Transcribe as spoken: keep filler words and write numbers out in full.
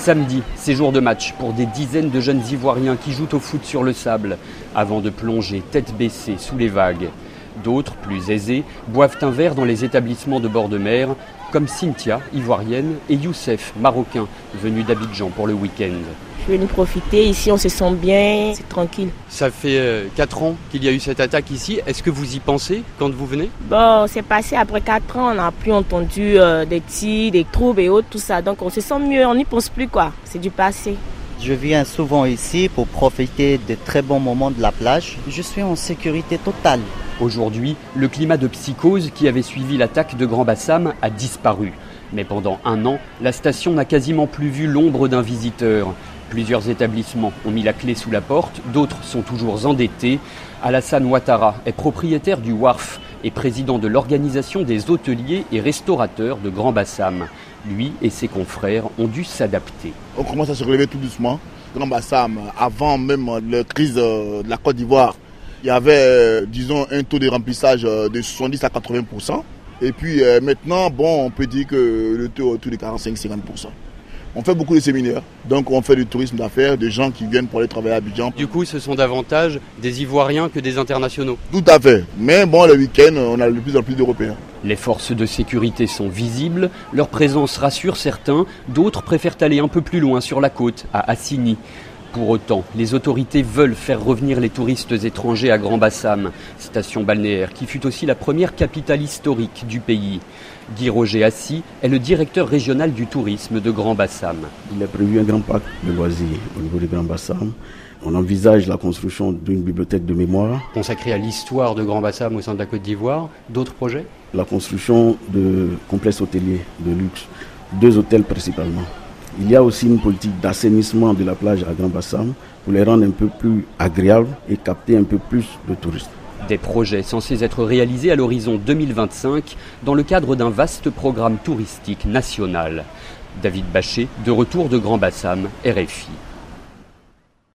Samedi, c'est jour de match pour des dizaines de jeunes Ivoiriens qui jouent au foot sur le sable avant de plonger tête baissée sous les vagues. D'autres, plus aisés, boivent un verre dans les établissements de bord de mer, comme Cynthia, ivoirienne, et Youssef, marocain, venu d'Abidjan pour le week-end. Je suis venu profiter, ici on se sent bien, c'est tranquille. Ça fait euh, quatre ans qu'il y a eu cette attaque ici. Est-ce que vous y pensez quand vous venez? Bon, c'est passé après quatre ans, on n'a plus entendu euh, des tirs, des troubles et autres, tout ça. Donc on se sent mieux, on n'y pense plus quoi, c'est du passé. Je viens souvent ici pour profiter de très bons moments de la plage. Je suis en sécurité totale. Aujourd'hui, le climat de psychose qui avait suivi l'attaque de Grand Bassam a disparu. Mais pendant un an, la station n'a quasiment plus vu l'ombre d'un visiteur. Plusieurs établissements ont mis la clé sous la porte, d'autres sont toujours endettés. Alassane Ouattara est propriétaire du Wharf et président de l'organisation des hôteliers et restaurateurs de Grand Bassam. Lui et ses confrères ont dû s'adapter. On commence à se relever tout doucement. Grand Bassam, avant même la crise de la Côte d'Ivoire, il y avait, disons, un taux de remplissage de soixante-dix à quatre-vingts pour cent. Et puis maintenant, bon, on peut dire que le taux est autour de quarante-cinq à cinquante pour cent. On fait beaucoup de séminaires, donc on fait du tourisme d'affaires, des gens qui viennent pour aller travailler à Abidjan. Du coup, ce sont davantage des Ivoiriens que des internationaux. Tout à fait, mais bon, le week-end, on a de plus en plus d'Européens. Les forces de sécurité sont visibles, leur présence rassure certains, d'autres préfèrent aller un peu plus loin sur la côte, à Assigny. Pour autant, les autorités veulent faire revenir les touristes étrangers à Grand Bassam, station balnéaire qui fut aussi la première capitale historique du pays. Guy Roger Assis est le directeur régional du tourisme de Grand Bassam. Il est prévu un grand parc de loisirs au niveau de Grand Bassam. On envisage la construction d'une bibliothèque de mémoire. Consacrée à l'histoire de Grand Bassam au sein de la Côte d'Ivoire, d'autres projets? La construction de complexes hôteliers de luxe, deux hôtels principalement. Il y a aussi une politique d'assainissement de la plage à Grand Bassam pour les rendre un peu plus agréables et capter un peu plus de touristes. Des projets censés être réalisés à l'horizon deux mille vingt-cinq dans le cadre d'un vaste programme touristique national. David Bachet, de retour de Grand Bassam, R F I.